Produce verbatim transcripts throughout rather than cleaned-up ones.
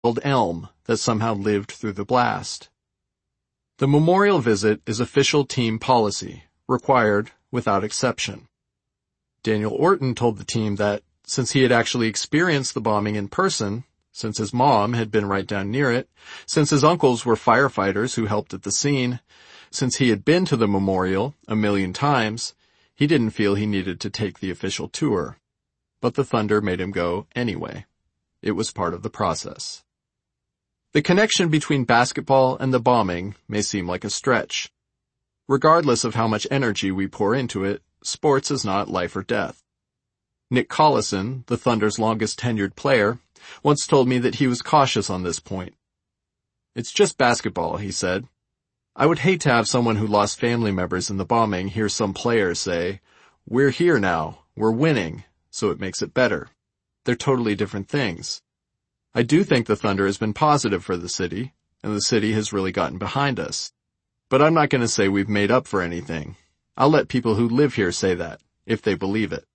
old elm that somehow lived through the blast. The memorial visit is official team policy, required without exception. Daniel Orton told the team that, since he had actually experienced the bombing in person, since his mom had been right down near it, since his uncles were firefighters who helped at the scene, since he had been to the memorial a million times, he didn't feel he needed to take the official tour. But the Thunder made him go anyway. It was part of the process. The connection between basketball and the bombing may seem like a stretch. Regardless of how much energy we pour into it, sports is not life or death. Nick Collison, the Thunder's longest tenured player, once told me that he was cautious on this point. "It's just basketball," he said. "I would hate to have someone who lost family members in the bombing hear some players say, 'We're here now, we're winning, so it makes it better.' They're totally different things. I do think the Thunder has been positive for the city, and the city has really gotten behind us. But I'm not going to say we've made up for anything. I'll let people who live here say that, if they believe it."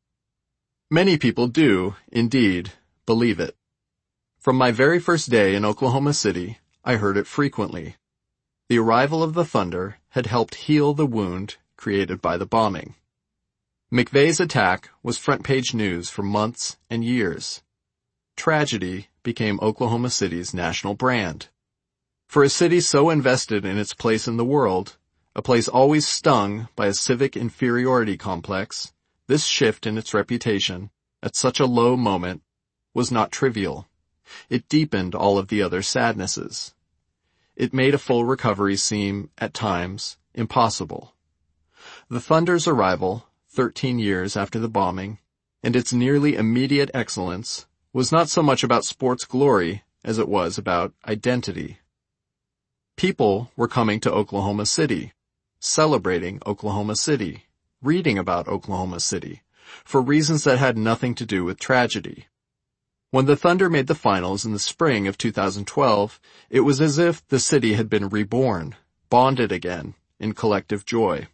Many people do, indeed, believe it. From my very first day in Oklahoma City, I heard it frequently. The arrival of the Thunder had helped heal the wound created by the bombing. McVeigh's attack was front-page news for months and years. Tragedy became Oklahoma City's national brand. For a city so invested in its place in the world, a place always stung by a civic inferiority complex, this shift in its reputation, at such a low moment, was not trivial. It deepened all of the other sadnesses. It made a full recovery seem, at times, impossible. The Thunder's arrival, thirteen years after the bombing, and its nearly immediate excellence, was not so much about sports glory as it was about identity. People were coming to Oklahoma City, celebrating Oklahoma City, reading about Oklahoma City, for reasons that had nothing to do with tragedy. When the Thunder made the finals in the spring of two thousand twelve, it was as if the city had been reborn, bonded again, in collective joy.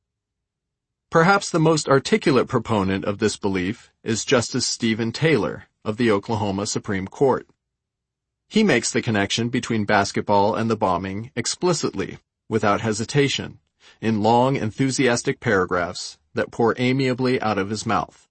Perhaps the most articulate proponent of this belief is Justice Stephen Taylor of the Oklahoma Supreme Court. He makes the connection between basketball and the bombing explicitly, without hesitation, in long, enthusiastic paragraphs that pour amiably out of his mouth.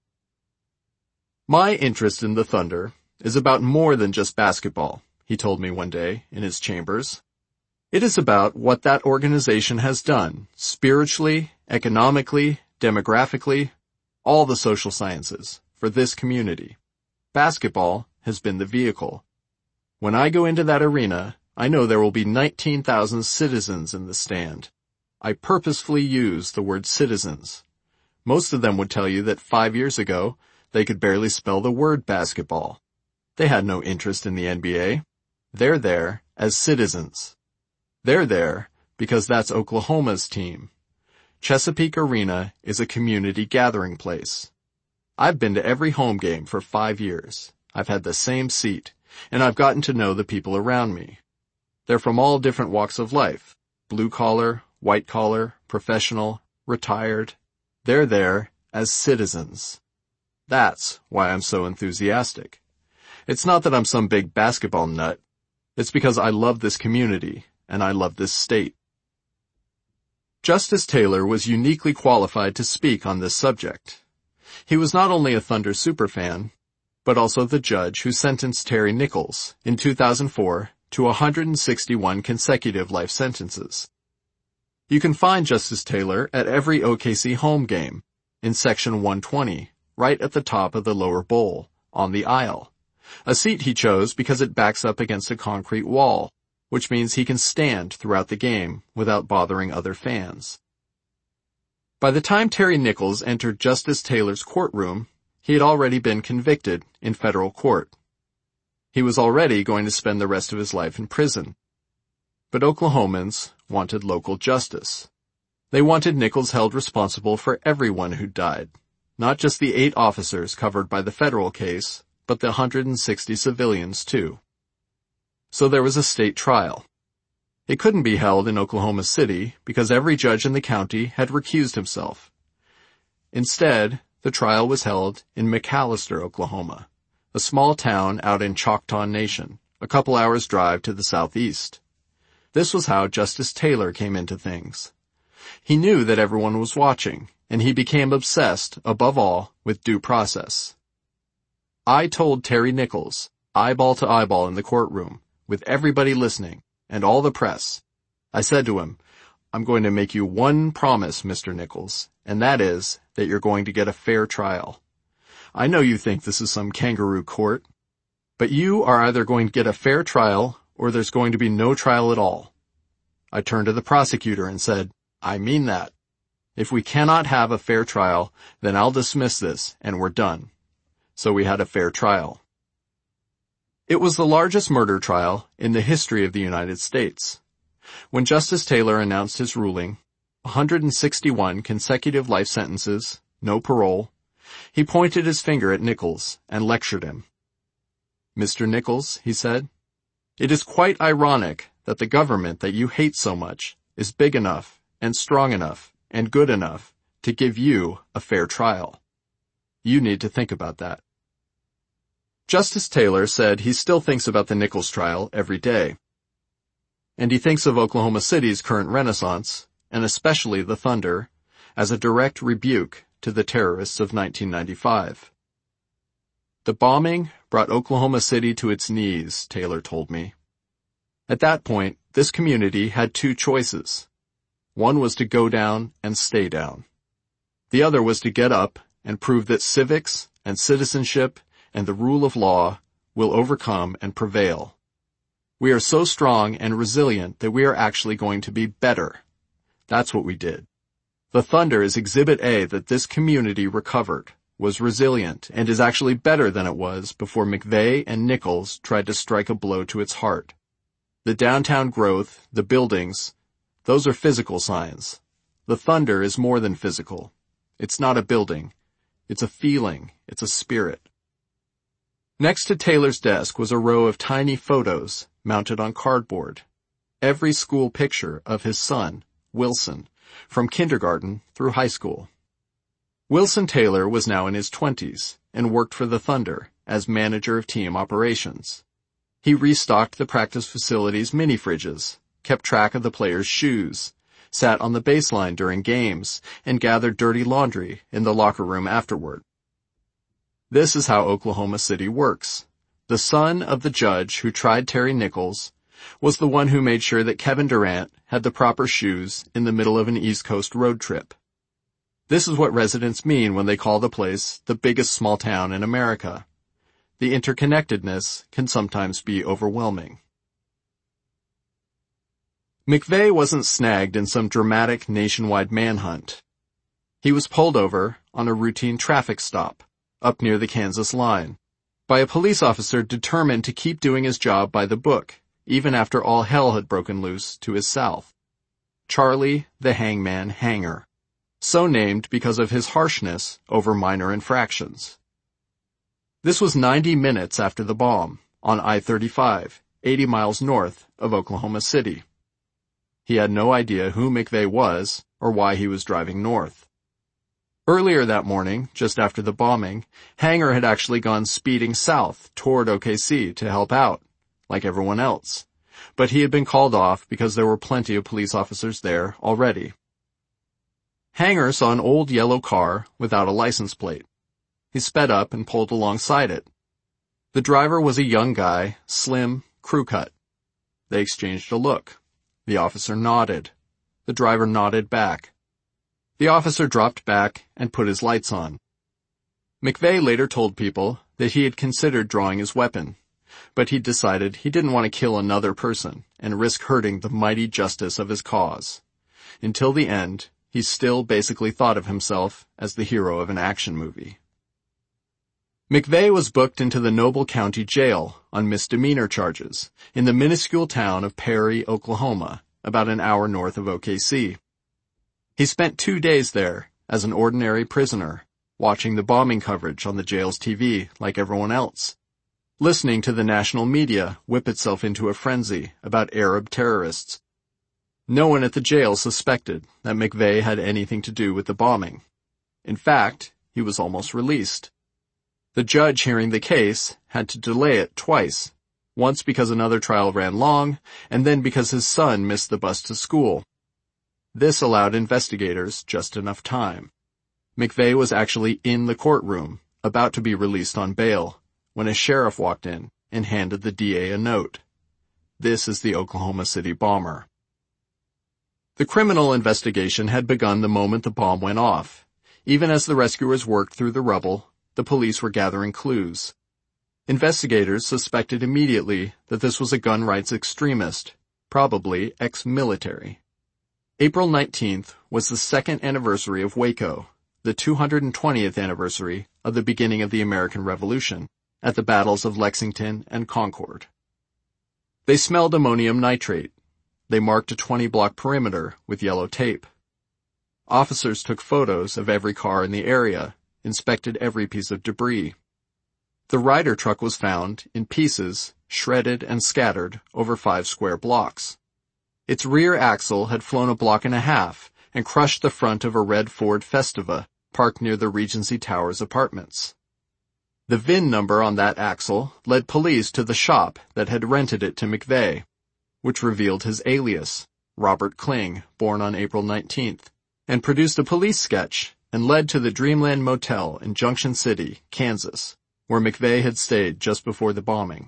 "My interest in the Thunder is about more than just basketball," he told me one day in his chambers. "It is about what that organization has done, spiritually, economically, demographically, all the social sciences, for this community. Basketball has been the vehicle. When I go into that arena, I know there will be nineteen thousand citizens in the stand. I purposefully use the word citizens. Most of them would tell you that five years ago, they could barely spell the word basketball. They had no interest in the N B A. They're there as citizens. They're there because that's Oklahoma's team. Chesapeake Arena is a community gathering place. I've been to every home game for five years. I've had the same seat, and I've gotten to know the people around me. They're from all different walks of life, blue-collar, white-collar, professional, retired. They're there as citizens. That's why I'm so enthusiastic. It's not that I'm some big basketball nut. It's because I love this community, and I love this state." Justice Taylor was uniquely qualified to speak on this subject. He was not only a Thunder superfan, but also the judge who sentenced Terry Nichols in two thousand four to one hundred sixty-one consecutive life sentences. You can find Justice Taylor at every O K C home game, in section one twenty, right at the top of the lower bowl, on the aisle. A seat he chose because it backs up against a concrete wall, which means he can stand throughout the game without bothering other fans. By the time Terry Nichols entered Justice Taylor's courtroom, he had already been convicted in federal court. He was already going to spend the rest of his life in prison. But Oklahomans wanted local justice. They wanted Nichols held responsible for everyone who died, not just the eight officers covered by the federal case, but the one hundred sixty civilians too. So there was a state trial. It couldn't be held in Oklahoma City because every judge in the county had recused himself. Instead, the trial was held in McAlester, Oklahoma, a small town out in Choctaw Nation, a couple hours' drive to the southeast. This was how Justice Taylor came into things. He knew that everyone was watching, and he became obsessed, above all, with due process. I told Terry Nichols, eyeball to eyeball in the courtroom, with everybody listening, and all the press. I said to him, "I'm going to make you one promise, Mister Nichols, and that is that you're going to get a fair trial. I know you think this is some kangaroo court, but you are either going to get a fair trial or there's going to be no trial at all." I turned to the prosecutor and said, "I mean that. If we cannot have a fair trial, then I'll dismiss this and we're done." So we had a fair trial. It was the largest murder trial in the history of the United States. When Justice Taylor announced his ruling, one hundred sixty-one consecutive life sentences, no parole, he pointed his finger at Nichols and lectured him. "Mister Nichols," he said, "it is quite ironic that the government that you hate so much is big enough and strong enough and good enough to give you a fair trial. You need to think about that." Justice Taylor said he still thinks about the Nichols trial every day. And he thinks of Oklahoma City's current renaissance, and especially the Thunder, as a direct rebuke to the terrorists of nineteen ninety-five. "The bombing brought Oklahoma City to its knees," Taylor told me. At that point, this community had two choices. One was to go down and stay down. The other was to get up and prove that civics and citizenship and the rule of law will overcome and prevail. We are so strong and resilient that we are actually going to be better. That's what we did. The Thunder is Exhibit A that this community recovered, was resilient, and is actually better than it was before McVeigh and Nichols tried to strike a blow to its heart. The downtown growth, the buildings, those are physical signs. The Thunder is more than physical. It's not a building. It's a feeling. It's a spirit. Next to Taylor's desk was a row of tiny photos mounted on cardboard. Every school picture of his son, Wilson, from kindergarten through high school. Wilson Taylor was now in his twenties and worked for the Thunder as manager of team operations. He restocked the practice facility's mini fridges, kept track of the players' shoes, sat on the baseline during games, and gathered dirty laundry in the locker room afterward. This is how Oklahoma City works. The son of the judge who tried Terry Nichols was the one who made sure that Kevin Durant had the proper shoes in the middle of an East Coast road trip. This is what residents mean when they call the place the biggest small town in America. The interconnectedness can sometimes be overwhelming. McVeigh wasn't snagged in some dramatic nationwide manhunt. He was pulled over on a routine traffic stop up near the Kansas line by a police officer determined to keep doing his job by the book, even after all hell had broken loose to his south. Charlie the Hangman Hanger, so named because of his harshness over minor infractions. This was ninety minutes after the bomb on I thirty-five, eighty miles north of Oklahoma City. He had no idea who McVeigh was or why he was driving north. Earlier that morning, just after the bombing, Hanger had actually gone speeding south toward O K C to help out, like everyone else. But he had been called off because there were plenty of police officers there already. Hanger saw an old yellow car without a license plate. He sped up and pulled alongside it. The driver was a young guy, slim, crew-cut. They exchanged a look. The officer nodded. The driver nodded back. The officer dropped back and put his lights on. McVeigh later told people that he had considered drawing his weapon, but he decided he didn't want to kill another person and risk hurting the mighty justice of his cause. Until the end, he still basically thought of himself as the hero of an action movie. McVeigh was booked into the Noble County Jail on misdemeanor charges in the minuscule town of Perry, Oklahoma, about an hour north of O K C. He spent two days there as an ordinary prisoner, watching the bombing coverage on the jail's T V like everyone else, listening to the national media whip itself into a frenzy about Arab terrorists. No one at the jail suspected that McVeigh had anything to do with the bombing. In fact, he was almost released. The judge hearing the case had to delay it twice once because another trial ran long, and then because his son missed the bus to school. This allowed investigators just enough time. McVeigh was actually in the courtroom, about to be released on bail, when a sheriff walked in and handed the D A a note. This is the Oklahoma City bomber. The criminal investigation had begun the moment the bomb went off. Even as the rescuers worked through the rubble, the police were gathering clues. Investigators suspected immediately that this was a gun rights extremist, probably ex-military. April nineteenth was the second anniversary of Waco, the two hundred twentieth anniversary of the beginning of the American Revolution, at the battles of Lexington and Concord. They smelled ammonium nitrate. They marked a twenty-block perimeter with yellow tape. Officers took photos of every car in the area, inspected every piece of debris. The Ryder truck was found in pieces, shredded and scattered over five square blocks. Its rear axle had flown a block and a half and crushed the front of a red Ford Festiva parked near the Regency Towers apartments. The V I N number on that axle led police to the shop that had rented it to McVeigh, which revealed his alias, Robert Kling, born on April nineteenth, and produced a police sketch and led to the Dreamland Motel in Junction City, Kansas, where McVeigh had stayed just before the bombing.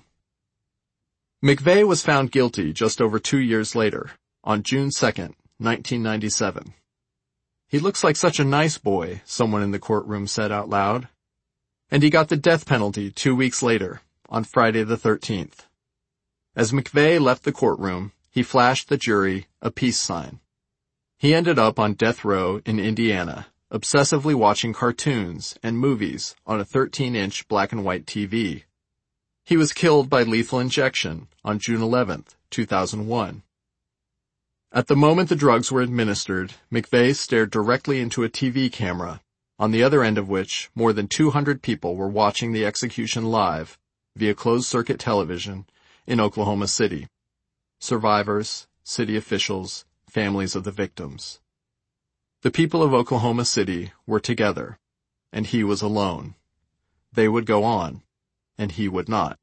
McVeigh was found guilty just over two years later, on June second, nineteen ninety-seven. "He looks like such a nice boy," someone in the courtroom said out loud. And he got the death penalty two weeks later, on Friday the thirteenth. As McVeigh left the courtroom, he flashed the jury a peace sign. He ended up on death row in Indiana, obsessively watching cartoons and movies on a thirteen-inch black and white T V. He was killed by lethal injection on June eleventh, two thousand one. At the moment the drugs were administered, McVeigh stared directly into a T V camera, on the other end of which more than two hundred people were watching the execution live, via closed-circuit television, in Oklahoma City. Survivors, city officials, families of the victims. The people of Oklahoma City were together, and he was alone. They would go on, and he would not.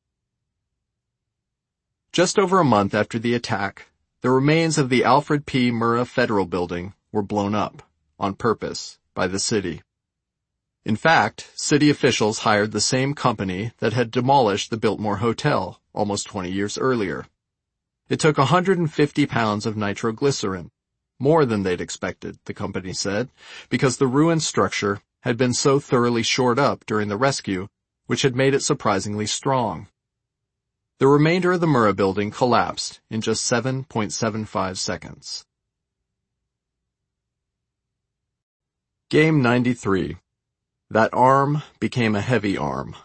Just over a month after the attack, the remains of the Alfred P. Murrah Federal Building were blown up, on purpose, by the city. In fact, city officials hired the same company that had demolished the Biltmore Hotel almost twenty years earlier. It took one hundred fifty pounds of nitroglycerin, more than they'd expected, the company said, because the ruined structure had been so thoroughly shored up during the rescue, which had made it surprisingly strong. The remainder of the Murrah building collapsed in just seven point seven five seconds. Game ninety-three. That arm became a heavy arm.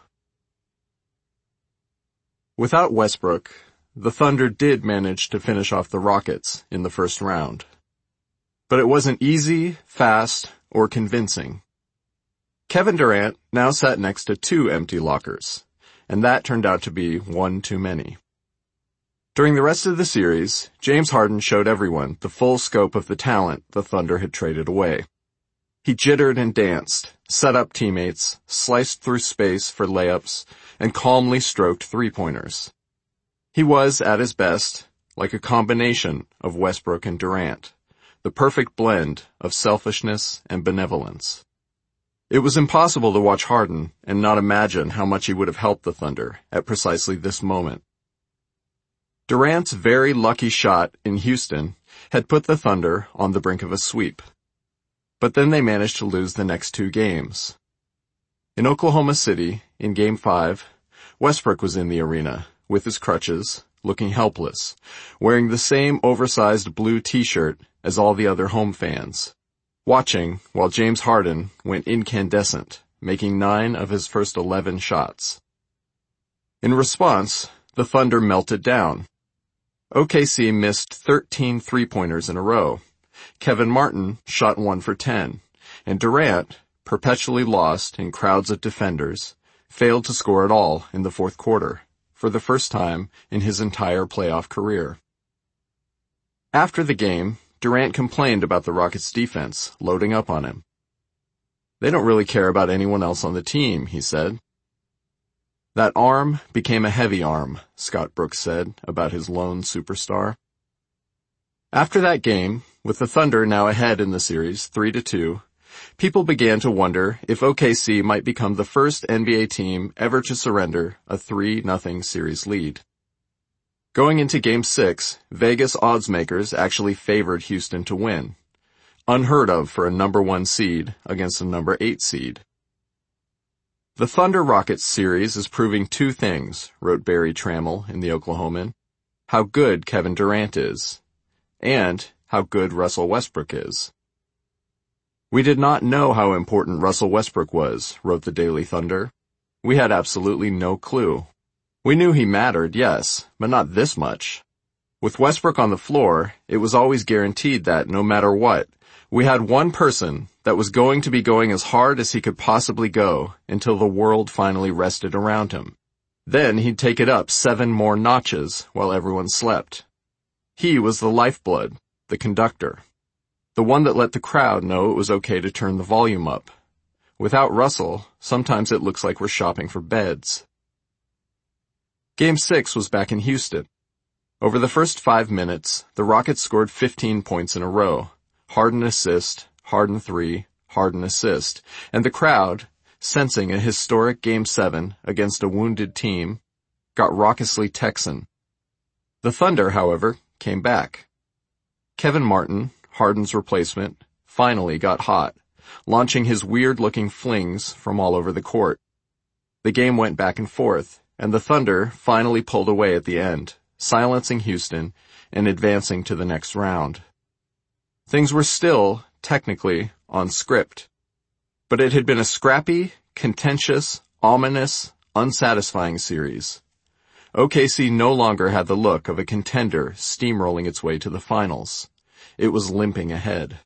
Without Westbrook, the Thunder did manage to finish off the Rockets in the first round. But it wasn't easy, fast, or convincing. Kevin Durant now sat next to two empty lockers, and that turned out to be one too many. During the rest of the series, James Harden showed everyone the full scope of the talent the Thunder had traded away. He jittered and danced, set up teammates, sliced through space for layups, and calmly stroked three-pointers. He was, at his best, like a combination of Westbrook and Durant, the perfect blend of selfishness and benevolence. It was impossible to watch Harden and not imagine how much he would have helped the Thunder at precisely this moment. Durant's very lucky shot in Houston had put the Thunder on the brink of a sweep. But then they managed to lose the next two games. In Oklahoma City, in Game five, Westbrook was in the arena, with his crutches, looking helpless, wearing the same oversized blue t-shirt as all the other home fans, watching while James Harden went incandescent, making nine of his first eleven shots. In response, the Thunder melted down. O K C missed thirteen three-pointers in a row. Kevin Martin shot one for ten, and Durant, perpetually lost in crowds of defenders, failed to score at all in the fourth quarter, for the first time in his entire playoff career. After the game, Durant complained about the Rockets' defense loading up on him. "They don't really care about anyone else on the team," he said. That arm became a heavy arm, Scott Brooks said about his lone superstar. After that game, with the Thunder now ahead in the series, three to two, people began to wonder if O K C might become the first N B A team ever to surrender a three nothing series lead. Going into Game six, Vegas odds makers actually favored Houston to win. Unheard of for a number one seed against a number eight seed. The Thunder Rockets series is proving two things, wrote Barry Trammell in the Oklahoman. How good Kevin Durant is, and how good Russell Westbrook is. We did not know how important Russell Westbrook was, wrote the Daily Thunder. We had absolutely no clue. We knew he mattered, yes, but not this much. With Westbrook on the floor, it was always guaranteed that, no matter what, we had one person that was going to be going as hard as he could possibly go until the world finally rested around him. Then he'd take it up seven more notches while everyone slept. He was the lifeblood, the conductor, the one that let the crowd know it was okay to turn the volume up. Without Russell, sometimes it looks like we're shopping for beds. Game six was back in Houston. Over the first five minutes, the Rockets scored fifteen points in a row. Harden assist, Harden three, Harden assist, and the crowd, sensing a historic Game seven against a wounded team, got raucously Texan. The Thunder, however, came back. Kevin Martin, Harden's replacement, finally got hot, launching his weird-looking flings from all over the court. The game went back and forth, and the Thunder finally pulled away at the end, silencing Houston and advancing to the next round. Things were still, technically, on script. But it had been a scrappy, contentious, ominous, unsatisfying series. O K C no longer had the look of a contender steamrolling its way to the finals. It was limping ahead.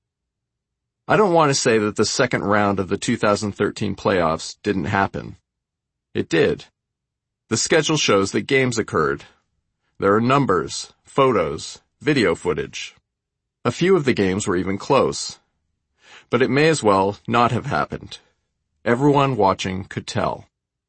I don't want to say that the second round of the two thousand thirteen playoffs didn't happen. It did. The schedule shows that games occurred. There are numbers, photos, video footage. A few of the games were even close. But it may as well not have happened. Everyone watching could tell.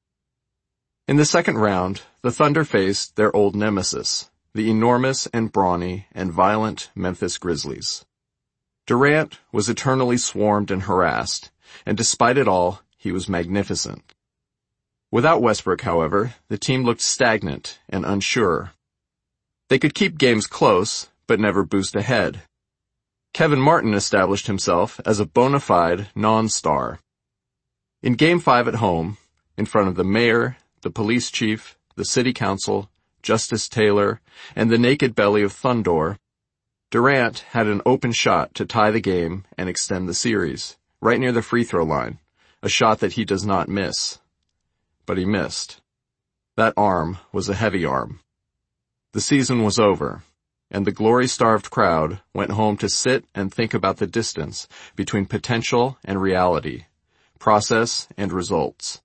In the second round, the Thunder faced their old nemesis, the enormous and brawny and violent Memphis Grizzlies. Durant was eternally swarmed and harassed, and despite it all, he was magnificent. Without Westbrook, however, the team looked stagnant and unsure. They could keep games close, but never boost ahead. Kevin Martin established himself as a bona fide non-star. In Game five at home, in front of the mayor, the police chief, the city council, Justice Taylor, and the naked belly of Thundor, Durant had an open shot to tie the game and extend the series, right near the free throw line, a shot that he does not miss. But he missed. That arm was a heavy arm. The season was over, and the glory-starved crowd went home to sit and think about the distance between potential and reality, process and results.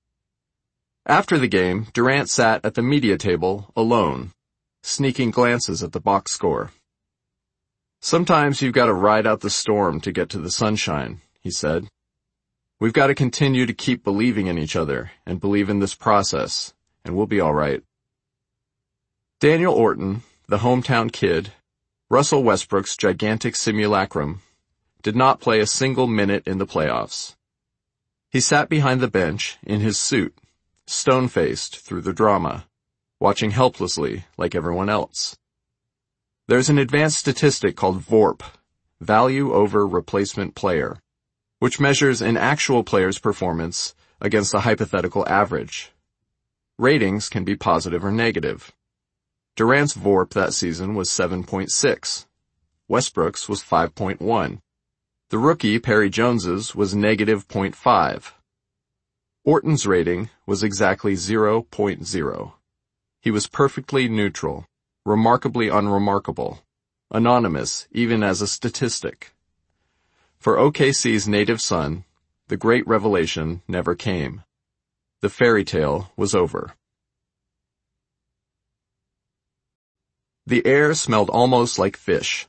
After the game, Durant sat at the media table alone, sneaking glances at the box score. Sometimes you've got to ride out the storm to get to the sunshine, he said. We've got to continue to keep believing in each other and believe in this process, and we'll be all right. Daniel Orton, the hometown kid, Russell Westbrook's gigantic simulacrum, did not play a single minute in the playoffs. He sat behind the bench in his suit, stone-faced through the drama, watching helplessly like everyone else. There's an advanced statistic called V O R P, Value over Replacement Player, which measures an actual player's performance against a hypothetical average. Ratings can be positive or negative. Durant's V O R P that season was seven point six. Westbrook's was five point one. The rookie Perry Jones's was negative zero point five. Orton's rating was exactly zero point zero. He was perfectly neutral, remarkably unremarkable, anonymous even as a statistic. For O K C's native son, the great revelation never came. The fairy tale was over. The air smelled almost like fish.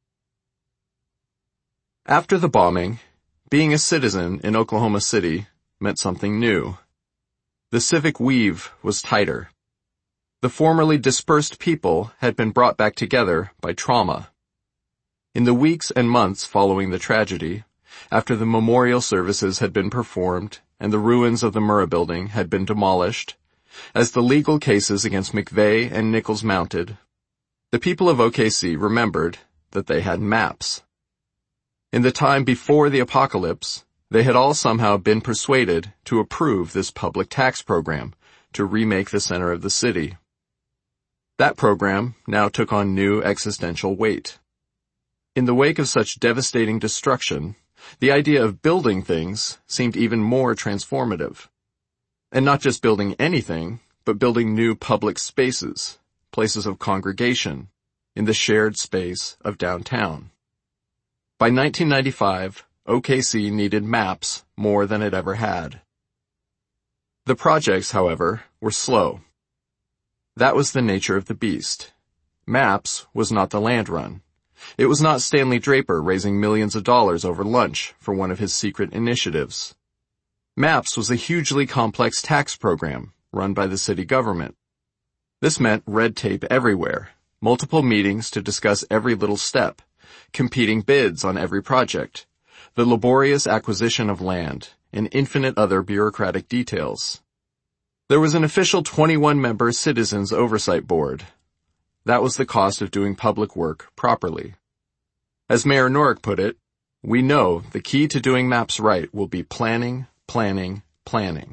After the bombing, being a citizen in Oklahoma City meant something new. The civic weave was tighter. The formerly dispersed people had been brought back together by trauma. In the weeks and months following the tragedy, after the memorial services had been performed and the ruins of the Murrah building had been demolished, as the legal cases against McVeigh and Nichols mounted, the people of O K C remembered that they had maps. In the time before the apocalypse, they had all somehow been persuaded to approve this public tax program to remake the center of the city. That program now took on new existential weight. In the wake of such devastating destruction, the idea of building things seemed even more transformative. And not just building anything, but building new public spaces, places of congregation, in the shared space of downtown. By nineteen ninety-five, O K C needed maps more than it ever had. The projects, however, were slow. That was the nature of the beast. Maps was not the land run. It was not Stanley Draper raising millions of dollars over lunch for one of his secret initiatives. MAPS was a hugely complex tax program run by the city government. This meant red tape everywhere, multiple meetings to discuss every little step, competing bids on every project, the laborious acquisition of land, and infinite other bureaucratic details. There was an official twenty-one member Citizens Oversight Board. That was the cost of doing public work properly. As Mayor Norick put it, we know the key to doing maps right will be planning, planning, planning.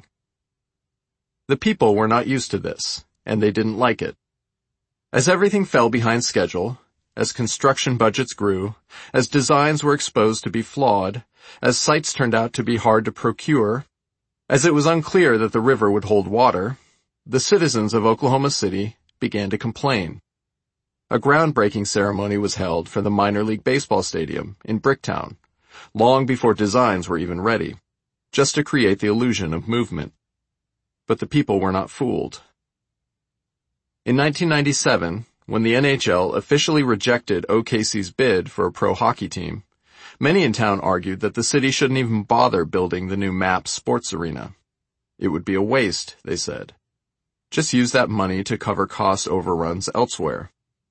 The people were not used to this, and they didn't like it. As everything fell behind schedule, as construction budgets grew, as designs were exposed to be flawed, as sites turned out to be hard to procure, as it was unclear that the river would hold water, the citizens of Oklahoma City began to complain. A groundbreaking ceremony was held for the minor league baseball stadium in Bricktown, long before designs were even ready, just to create the illusion of movement. But the people were not fooled. In nineteen ninety-seven, when the N H L officially rejected O K C's bid for a pro hockey team, many in town argued that the city shouldn't even bother building the new MAPS sports arena. It would be a waste, they said. Just use that money to cover cost overruns elsewhere.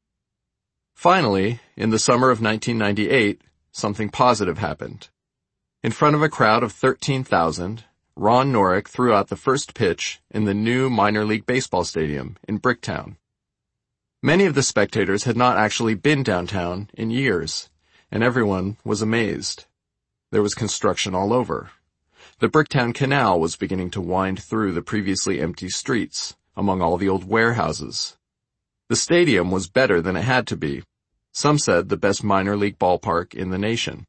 Finally, in the summer of nineteen ninety-eight, something positive happened. In front of a crowd of thirteen thousand, Ron Norick threw out the first pitch in the new minor league baseball stadium in Bricktown. Many of the spectators had not actually been downtown in years, and everyone was amazed. There was construction all over. The Bricktown Canal was beginning to wind through the previously empty streets, among all the old warehouses. The stadium was better than it had to be. Some said the best minor league ballpark in the nation.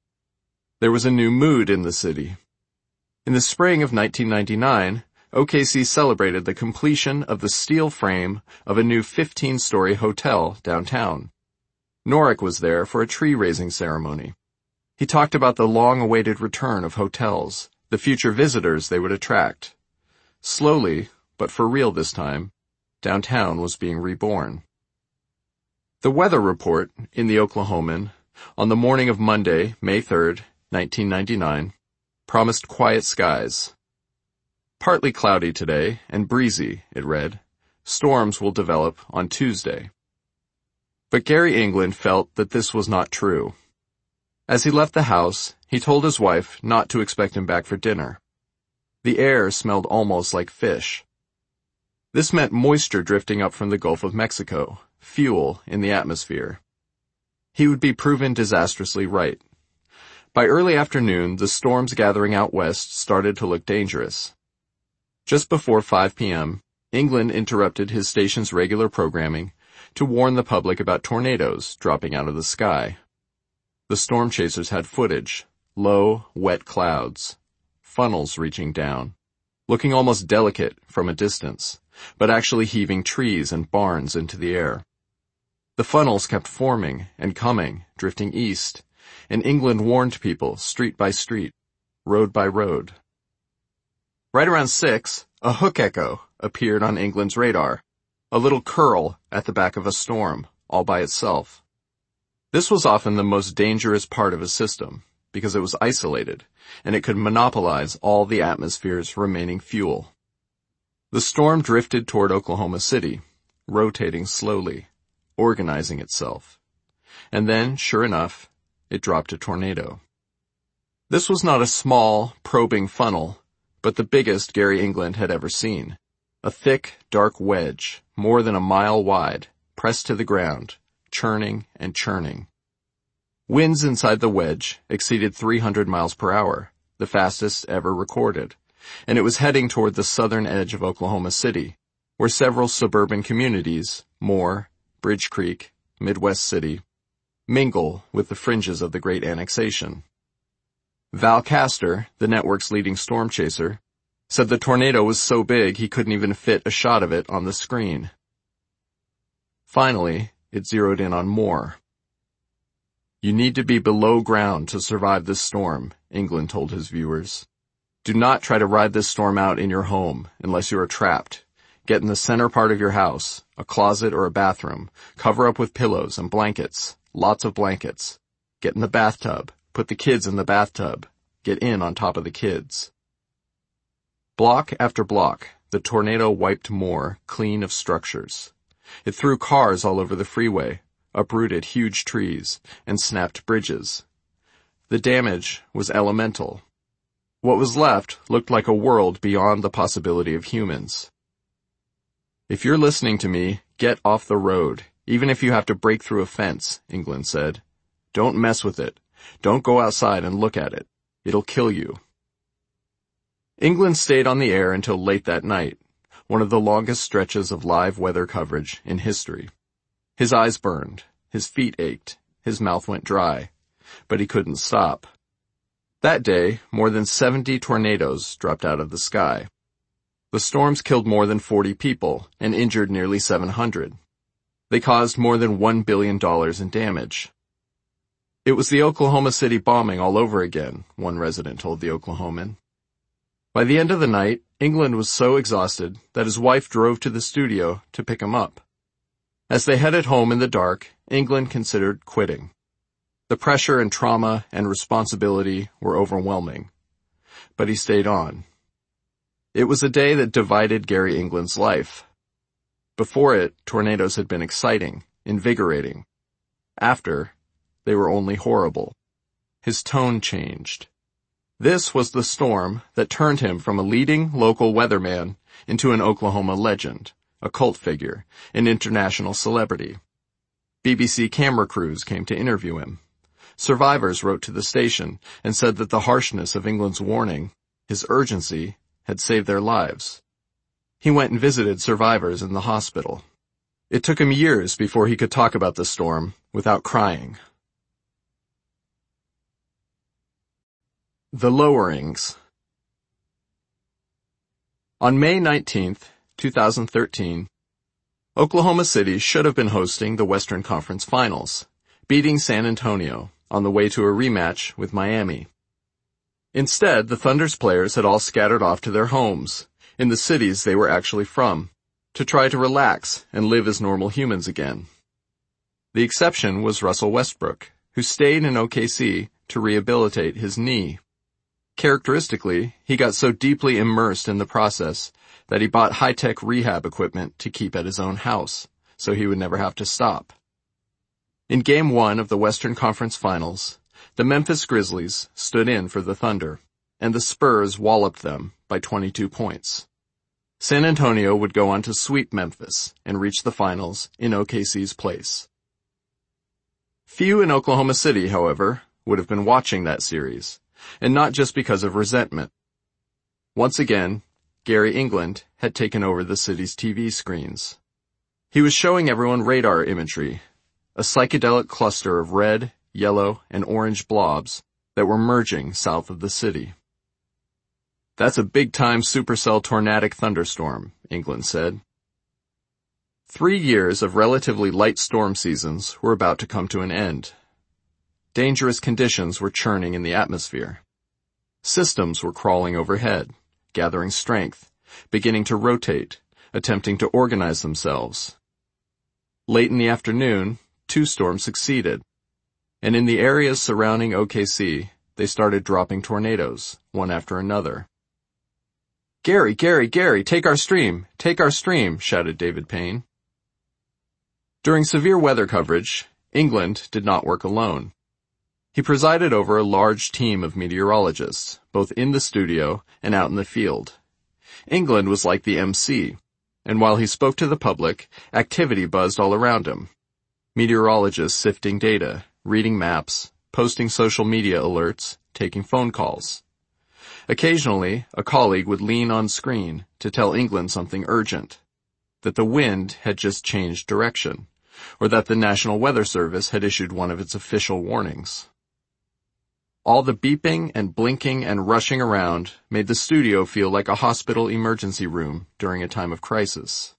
There was a new mood in the city. In the spring of nineteen ninety-nine, O K C celebrated the completion of the steel frame of a new fifteen-story hotel downtown. Norick was there for a tree-raising ceremony. He talked about the long-awaited return of hotels, the future visitors they would attract. Slowly, but for real this time, downtown was being reborn. The weather report in the Oklahoman on the morning of Monday, May third, nineteen ninety-nine, promised quiet skies. Partly cloudy today and breezy, it read. Storms will develop on Tuesday. But Gary England felt that this was not true. As he left the house, he told his wife not to expect him back for dinner. The air smelled almost like fish. This meant moisture drifting up from the Gulf of Mexico, fuel in the atmosphere. He would be proven disastrously right. By early afternoon, the storms gathering out west started to look dangerous. Just before five p.m., England interrupted his station's regular programming to warn the public about tornadoes dropping out of the sky. The storm chasers had footage, low, wet clouds, funnels reaching down, looking almost delicate from a distance, but actually heaving trees and barns into the air. The funnels kept forming and coming, drifting east, and England warned people street by street, road by road. Right around six, a hook echo appeared on England's radar, a little curl at the back of a storm, all by itself. This was often the most dangerous part of a system, because it was isolated, and it could monopolize all the atmosphere's remaining fuel. The storm drifted toward Oklahoma City, rotating slowly, organizing itself. And then, sure enough, it dropped a tornado. This was not a small, probing funnel, but the biggest Gary England had ever seen. A thick, dark wedge, more than a mile wide, pressed to the ground, churning and churning. Winds inside the wedge exceeded three hundred miles per hour, the fastest ever recorded, and it was heading toward the southern edge of Oklahoma City, where several suburban communities, Moore, Bridge Creek, Midwest City, mingle with the fringes of the Great Annexation. Val Castor, the network's leading storm chaser, said the tornado was so big he couldn't even fit a shot of it on the screen. Finally, it zeroed in on Moore. "You need to be below ground to survive this storm," England told his viewers. "Do not try to ride this storm out in your home unless you are trapped. Get in the center part of your house, a closet or a bathroom, cover up with pillows and blankets, lots of blankets. Get in the bathtub, put the kids in the bathtub, get in on top of the kids." Block after block, the tornado wiped Moore clean of structures. It threw cars all over the freeway, uprooted huge trees, and snapped bridges. The damage was elemental. What was left looked like a world beyond the possibility of humans. "If you're listening to me, get off the road, even if you have to break through a fence," England said. "Don't mess with it. Don't go outside and look at it. It'll kill you." England stayed on the air until late that night, one of the longest stretches of live weather coverage in history. His eyes burned, his feet ached, his mouth went dry, but he couldn't stop. That day, more than seventy tornadoes dropped out of the sky. The storms killed more than forty people and injured nearly seven hundred. They caused more than one billion dollars in damage. "It was the Oklahoma City bombing all over again," one resident told the Oklahoman. By the end of the night, England was so exhausted that his wife drove to the studio to pick him up. As they headed home in the dark, England considered quitting. The pressure and trauma and responsibility were overwhelming. But he stayed on. It was a day that divided Gary England's life. Before it, tornadoes had been exciting, invigorating. After, they were only horrible. His tone changed. This was the storm that turned him from a leading local weatherman into an Oklahoma legend, a cult figure, an international celebrity. B B C camera crews came to interview him. Survivors wrote to the station and said that the harshness of England's warning, his urgency, had saved their lives. He went and visited survivors in the hospital. It took him years before he could talk about the storm without crying. The Lowerings. On May nineteenth, two thousand thirteen, Oklahoma City should have been hosting the Western Conference Finals, beating San Antonio on the way to a rematch with Miami. Instead, the Thunder's players had all scattered off to their homes, in the cities they were actually from, to try to relax and live as normal humans again. The exception was Russell Westbrook, who stayed in O K C to rehabilitate his knee. Characteristically, he got so deeply immersed in the process that he bought high-tech rehab equipment to keep at his own house, so he would never have to stop. In Game one of the Western Conference Finals, the Memphis Grizzlies stood in for the Thunder, and the Spurs walloped them by twenty-two points. San Antonio would go on to sweep Memphis and reach the finals in O K C's place. Few in Oklahoma City, however, would have been watching that series, and not just because of resentment. Once again, Gary England had taken over the city's T V screens. He was showing everyone radar imagery, a psychedelic cluster of red, yellow, and orange blobs that were merging south of the city. "That's a big-time supercell tornadic thunderstorm," England said. Three years of relatively light storm seasons were about to come to an end. Dangerous conditions were churning in the atmosphere. Systems were crawling overhead, gathering strength, beginning to rotate, attempting to organize themselves. Late in the afternoon, two storms succeeded, and in the areas surrounding O K C, they started dropping tornadoes, one after another. "Gary, Gary, Gary, take our stream, take our stream," shouted David Payne. During severe weather coverage, England did not work alone. He presided over a large team of meteorologists, both in the studio and out in the field. England was like the M C, and while he spoke to the public, activity buzzed all around him. Meteorologists sifting data, reading maps, posting social media alerts, taking phone calls. Occasionally, a colleague would lean on screen to tell England something urgent, that the wind had just changed direction, or that the National Weather Service had issued one of its official warnings. All the beeping and blinking and rushing around made the studio feel like a hospital emergency room during a time of crisis.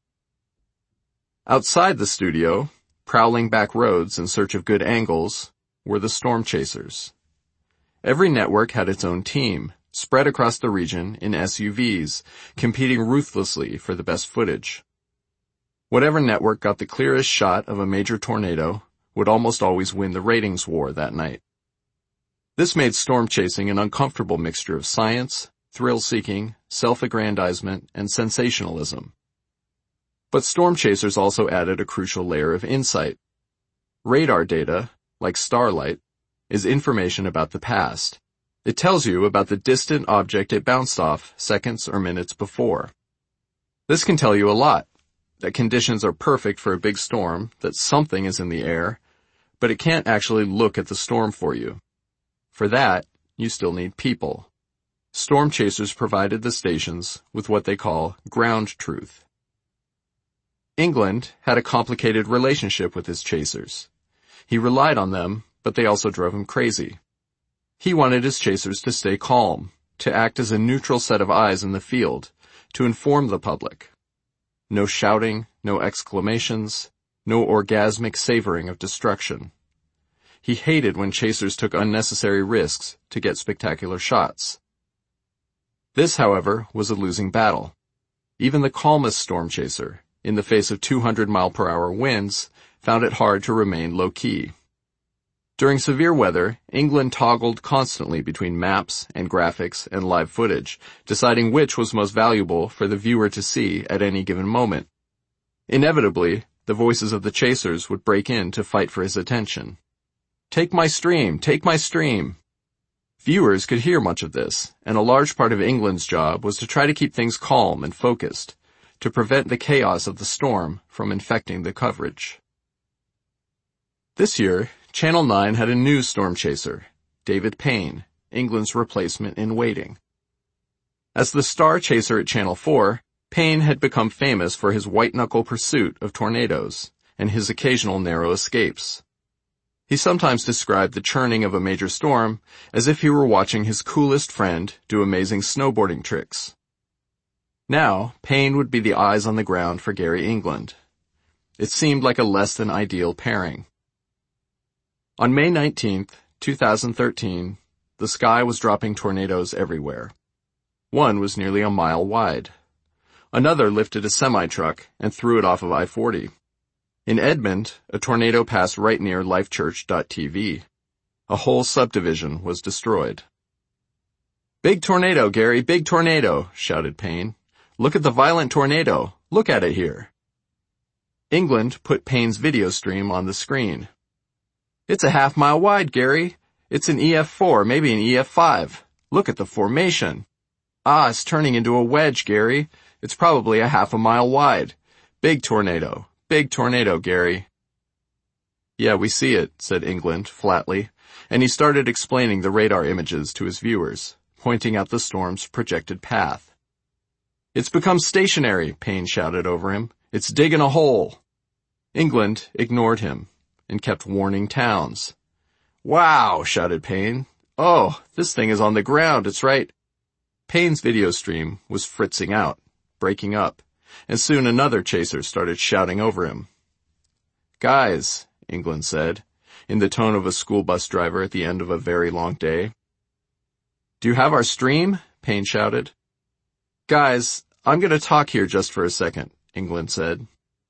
Outside the studio, prowling back roads in search of good angles, were the storm chasers. Every network had its own team, spread across the region in S U Vs, competing ruthlessly for the best footage. Whatever network got the clearest shot of a major tornado would almost always win the ratings war that night. This made storm chasing an uncomfortable mixture of science, thrill-seeking, self-aggrandizement, and sensationalism. But storm chasers also added a crucial layer of insight. Radar data, like starlight, is information about the past. It tells you about the distant object it bounced off seconds or minutes before. This can tell you a lot, that conditions are perfect for a big storm, that something is in the air, but it can't actually look at the storm for you. For that, you still need people. Storm chasers provided the stations with what they call ground truth. England had a complicated relationship with his chasers. He relied on them, but they also drove him crazy. He wanted his chasers to stay calm, to act as a neutral set of eyes in the field, to inform the public. No shouting, no exclamations, no orgasmic savoring of destruction. He hated when chasers took unnecessary risks to get spectacular shots. This, however, was a losing battle. Even the calmest storm chaser, in the face of two hundred mile per hour winds, found it hard to remain low-key. During severe weather, England toggled constantly between maps and graphics and live footage, deciding which was most valuable for the viewer to see at any given moment. Inevitably, the voices of the chasers would break in to fight for his attention. "Take my stream, take my stream." Viewers could hear much of this, and a large part of England's job was to try to keep things calm and focused, to prevent the chaos of the storm from infecting the coverage. This year, Channel nine had a new storm chaser, David Payne, England's replacement in waiting. As the star chaser at Channel four, Payne had become famous for his white-knuckle pursuit of tornadoes and his occasional narrow escapes. He sometimes described the churning of a major storm as if he were watching his coolest friend do amazing snowboarding tricks. Now, Payne would be the eyes on the ground for Gary England. It seemed like a less than ideal pairing. On May nineteenth, two thousand thirteen, the sky was dropping tornadoes everywhere. One was nearly a mile wide. Another lifted a semi-truck and threw it off of I forty. In Edmond, a tornado passed right near lifechurch dot T V. A whole subdivision was destroyed. "Big tornado, Gary, big tornado," shouted Payne. "Look at the violent tornado. Look at it here." England put Payne's video stream on the screen. "It's a half mile wide, Gary. It's an E F four, maybe an E F five. Look at the formation. Ah, it's turning into a wedge, Gary. It's probably a half a mile wide. Big tornado. Big tornado, Gary." "Yeah, we see it," said England flatly, and he started explaining the radar images to his viewers, pointing out the storm's projected path. "It's become stationary," Payne shouted over him. "It's digging a hole." England ignored him and kept warning towns. "Wow," shouted Payne. "Oh, this thing is on the ground, it's right." Payne's video stream was fritzing out, breaking up, and soon another chaser started shouting over him. "Guys," England said, in the tone of a school bus driver at the end of a very long day. "Do you have our stream?" Payne shouted. "Guys, I'm going to talk here just for a second," England said.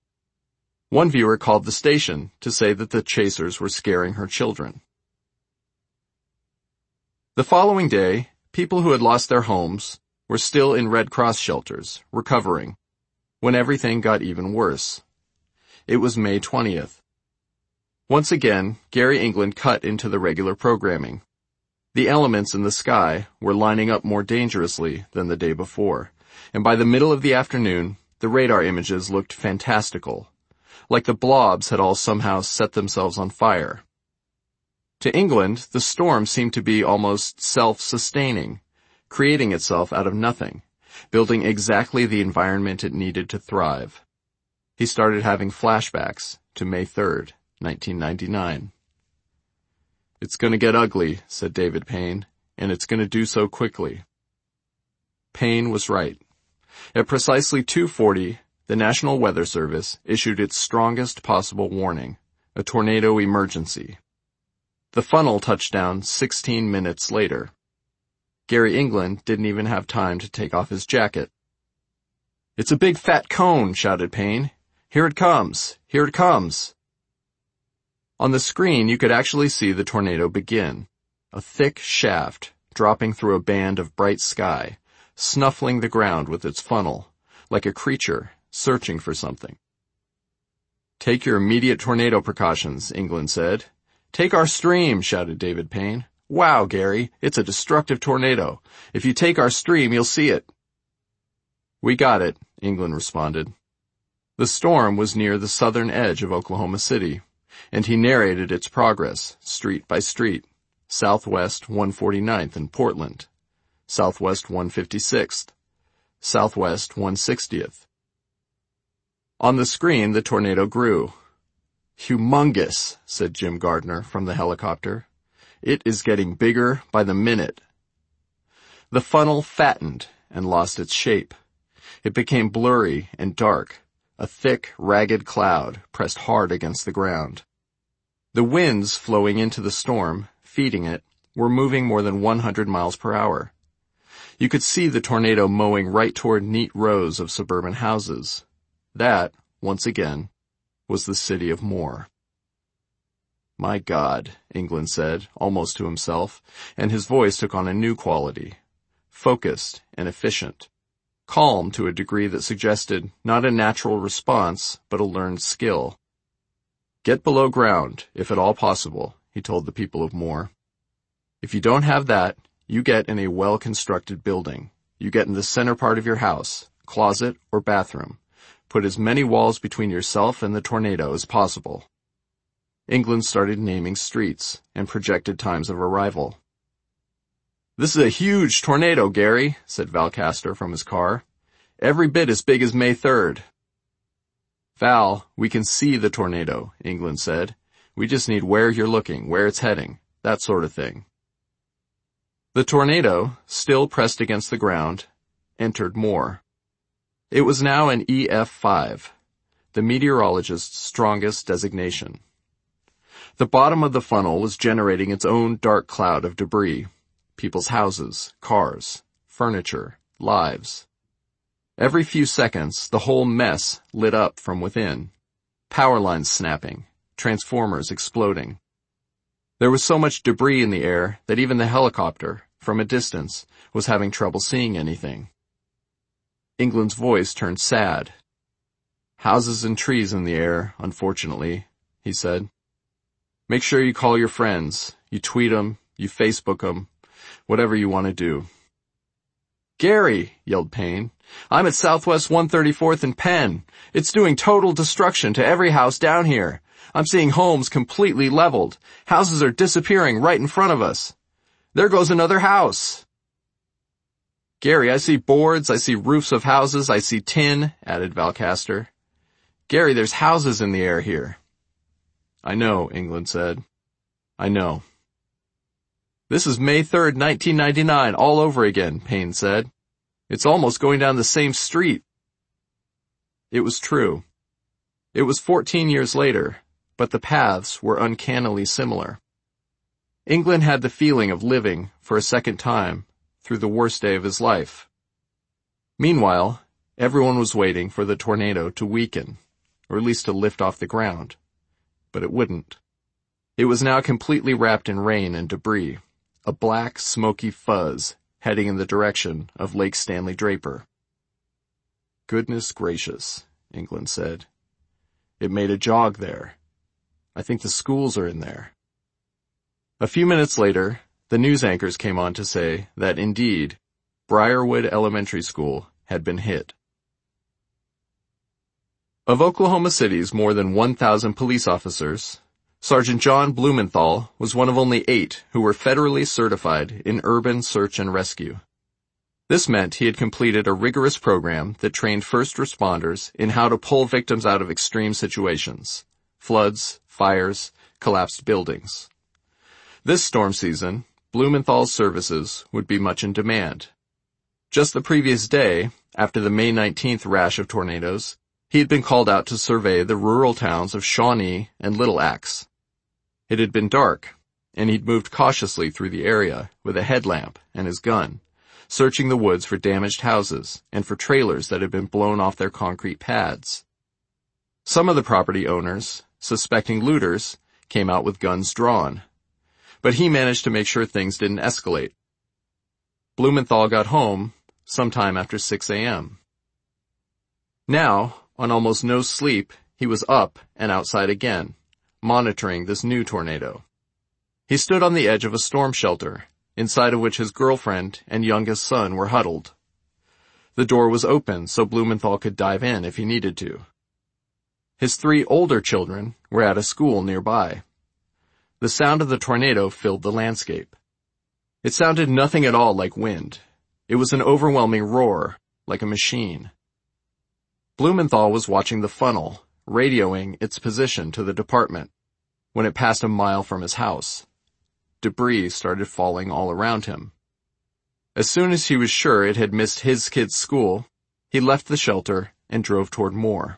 One viewer called the station to say that the chasers were scaring her children. The following day, people who had lost their homes were still in Red Cross shelters, recovering, when everything got even worse. It was May twentieth. Once again, Gary England cut into the regular programming. The elements in the sky were lining up more dangerously than the day before, and by the middle of the afternoon, the radar images looked fantastical, like the blobs had all somehow set themselves on fire. To England, the storm seemed to be almost self-sustaining, creating itself out of nothing, building exactly the environment it needed to thrive. He started having flashbacks to May third, nineteen ninety-nine. "It's going to get ugly," said David Payne, "and it's going to do so quickly." Payne was right. At precisely two forty, the National Weather Service issued its strongest possible warning, a tornado emergency. The funnel touched down sixteen minutes later. Gary England didn't even have time to take off his jacket. "It's a big fat cone," shouted Payne. "Here it comes! Here it comes!" On the screen, you could actually see the tornado begin, a thick shaft dropping through a band of bright sky, snuffling the ground with its funnel, like a creature searching for something. "Take your immediate tornado precautions," England said. "Take our stream," shouted David Payne. "Wow, Gary, it's a destructive tornado. If you take our stream, you'll see it." "We got it," England responded. The storm was near the southern edge of Oklahoma City, and he narrated its progress, street by street. Southwest one forty-ninth in Portland, Southwest one fifty-sixth, Southwest one sixtieth. On the screen, the tornado grew. "Humongous," said Jim Gardner from the helicopter. "It is getting bigger by the minute." The funnel fattened and lost its shape. It became blurry and dark, a thick, ragged cloud pressed hard against the ground. The winds flowing into the storm, feeding it, were moving more than one hundred miles per hour. You could see the tornado mowing right toward neat rows of suburban houses. That, once again, was the city of Moore. "My God," England said, almost to himself, and his voice took on a new quality, focused and efficient, calm to a degree that suggested not a natural response, but a learned skill. "Get below ground, if at all possible," he told the people of Moore. "If you don't have that, you get in a well-constructed building. You get in the center part of your house, closet or bathroom. Put as many walls between yourself and the tornado as possible." England started naming streets and projected times of arrival. "This is a huge tornado, Gary," said Val Castor from his car. "Every bit as big as May third. "Val, we can see the tornado," England said. "We just need where you're looking, where it's heading, that sort of thing." The tornado, still pressed against the ground, entered Moore. It was now an E F five, the meteorologist's strongest designation. The bottom of the funnel was generating its own dark cloud of debris, people's houses, cars, furniture, lives. Every few seconds, the whole mess lit up from within, power lines snapping, transformers exploding. There was so much debris in the air that even the helicopter, from a distance, was having trouble seeing anything. England's voice turned sad. "Houses and trees in the air, unfortunately," he said. "Make sure you call your friends, you tweet 'em, you Facebook 'em, whatever you want to do." "Gary," yelled Payne, "I'm at Southwest one thirty-fourth and Penn. It's doing total destruction to every house down here. I'm seeing homes completely leveled. Houses are disappearing right in front of us. There goes another house." "Gary, I see boards, I see roofs of houses, I see tin," added Val Castor. "Gary, there's houses in the air here." "I know," England said. "I know." "This is May third, nineteen ninety-nine, all over again," Payne said. "It's almost going down the same street." It was true. It was fourteen years later, but the paths were uncannily similar. England had the feeling of living, for a second time, through the worst day of his life. Meanwhile, everyone was waiting for the tornado to weaken, or at least to lift off the ground. But it wouldn't. It was now completely wrapped in rain and debris, a black, smoky fuzz, heading in the direction of Lake Stanley Draper. "Goodness gracious," England said. "It made a jog there. I think the schools are in there." A few minutes later, the news anchors came on to say that indeed, Briarwood Elementary School had been hit. Of Oklahoma City's more than one thousand police officers, Sergeant John Blumenthal was one of only eight who were federally certified in urban search and rescue. This meant he had completed a rigorous program that trained first responders in how to pull victims out of extreme situations: floods, fires, collapsed buildings. This storm season, Blumenthal's services would be much in demand. Just the previous day, after the May nineteenth rash of tornadoes, he had been called out to survey the rural towns of Shawnee and Little Axe. It had been dark, and he'd moved cautiously through the area with a headlamp and his gun, searching the woods for damaged houses and for trailers that had been blown off their concrete pads. Some of the property owners, suspecting looters, came out with guns drawn, but he managed to make sure things didn't escalate. Blumenthal got home sometime after six a.m. Now, on almost no sleep, he was up and outside again, monitoring this new tornado. He stood on the edge of a storm shelter, inside of which his girlfriend and youngest son were huddled. The door was open so Blumenthal could dive in if he needed to. His three older children were at a school nearby. The sound of the tornado filled the landscape. It sounded nothing at all like wind. It was an overwhelming roar, like a machine. Blumenthal was watching the funnel, radioing its position to the department, when it passed a mile from his house. Debris started falling all around him. As soon as he was sure it had missed his kid's school, he left the shelter and drove toward more.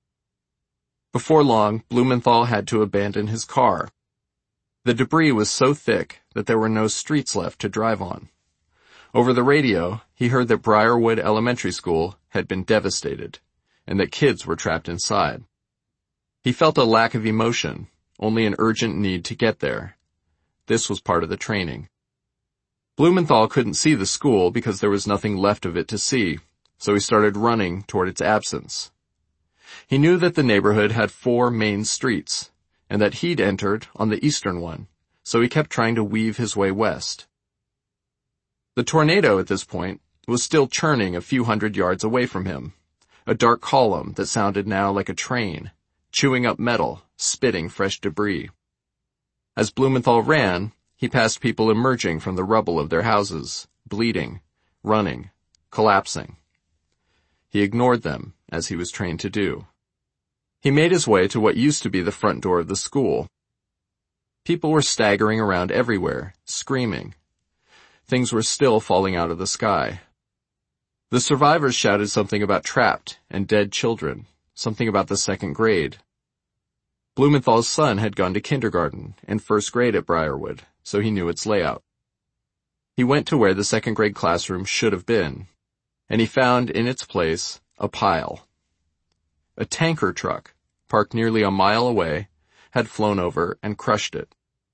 Before long, Blumenthal had to abandon his car. The debris was so thick that there were no streets left to drive on. Over the radio, he heard that Briarwood Elementary School had been devastated, and that kids were trapped inside. He felt a lack of emotion, only an urgent need to get there. This was part of the training. Blumenthal couldn't see the school because there was nothing left of it to see, so he started running toward its absence. He knew that the neighborhood had four main streets, and that he'd entered on the eastern one, so he kept trying to weave his way west. The tornado at this point was still churning a few hundred yards away from him, a dark column that sounded now like a train, chewing up metal, spitting fresh debris. As Blumenthal ran, he passed people emerging from the rubble of their houses, bleeding, running, collapsing. He ignored them, as he was trained to do. He made his way to what used to be the front door of the school. People were staggering around everywhere, screaming. Things were still falling out of the sky. The survivors shouted something about trapped and dead children, something about the second grade. Blumenthal's son had gone to kindergarten and first grade at Briarwood, so he knew its layout. He went to where the second grade classroom should have been, and he found in its place a pile. A tanker truck, parked nearly a mile away, had flown over and crushed it.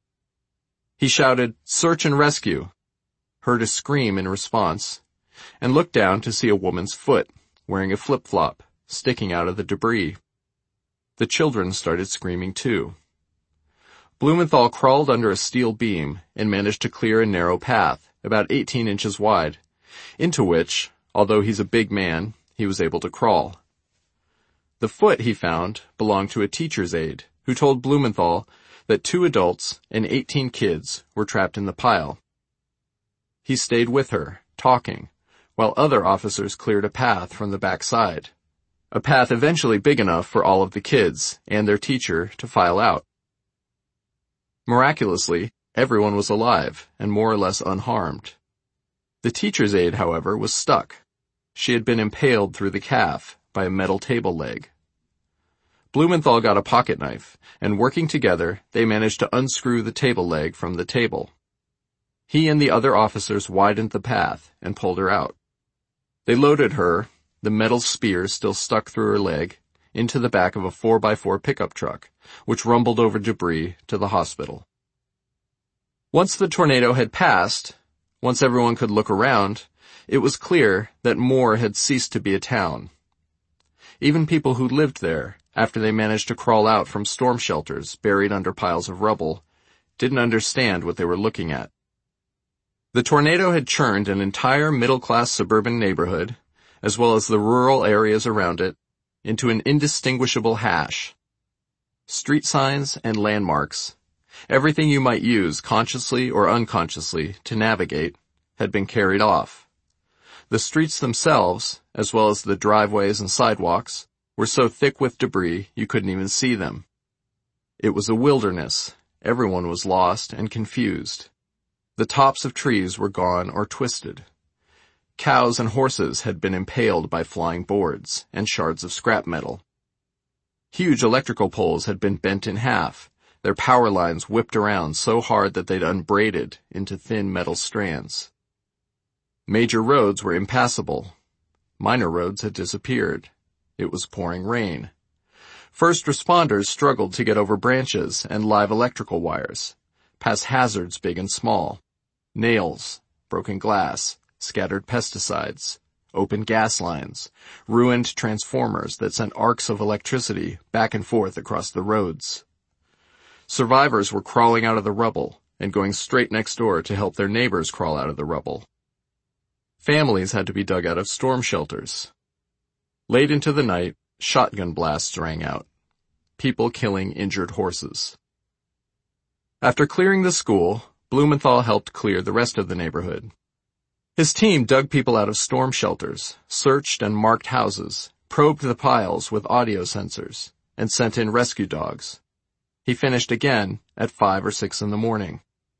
He shouted, "Search and rescue," heard a scream in response, and looked down to see a woman's foot, wearing a flip-flop, sticking out of the debris. The children started screaming too. Blumenthal crawled under a steel beam and managed to clear a narrow path, about eighteen inches wide, into which, although he's a big man, he was able to crawl. The foot, he found, belonged to a teacher's aide, who told Blumenthal that two adults and eighteen kids were trapped in the pile. He stayed with her, talking, while other officers cleared a path from the back side. A path eventually big enough for all of the kids and their teacher to file out. Miraculously, everyone was alive and more or less unharmed. The teacher's aide, however, was stuck. She had been impaled through the calf by a metal table leg. Blumenthal got a pocket knife, and working together, they managed to unscrew the table leg from the table. He and the other officers widened the path and pulled her out. They loaded her, the metal spear still stuck through her leg, into the back of a four by four pickup truck, which rumbled over debris to the hospital. Once the tornado had passed, Once everyone could look around, it was clear that Moore had ceased to be a town. Even people who lived there, after they managed to crawl out from storm shelters buried under piles of rubble, didn't understand what they were looking at. The tornado had churned an entire middle-class suburban neighborhood, as well as the rural areas around it, into an indistinguishable hash. Street signs and landmarks, everything you might use consciously or unconsciously to navigate, had been carried off. The streets themselves, as well as the driveways and sidewalks, were so thick with debris you couldn't even see them. It was a wilderness. Everyone was lost and confused. The tops of trees were gone or twisted. Cows and horses had been impaled by flying boards and shards of scrap metal. Huge electrical poles had been bent in half, their power lines whipped around so hard that they'd unbraided into thin metal strands. Major roads were impassable. Minor roads had disappeared. It was pouring rain. First responders struggled to get over branches and live electrical wires, past hazards big and small, nails, broken glass, scattered pesticides, open gas lines, ruined transformers that sent arcs of electricity back and forth across the roads. Survivors were crawling out of the rubble and going straight next door to help their neighbors crawl out of the rubble. Families had to be dug out of storm shelters. Late into the night, shotgun blasts rang out, people killing injured horses. After clearing the school, Blumenthal helped clear the rest of the neighborhood. His team dug people out of storm shelters, searched and marked houses, probed the piles with audio sensors, and sent in rescue dogs. He finished again at five or six in the morning.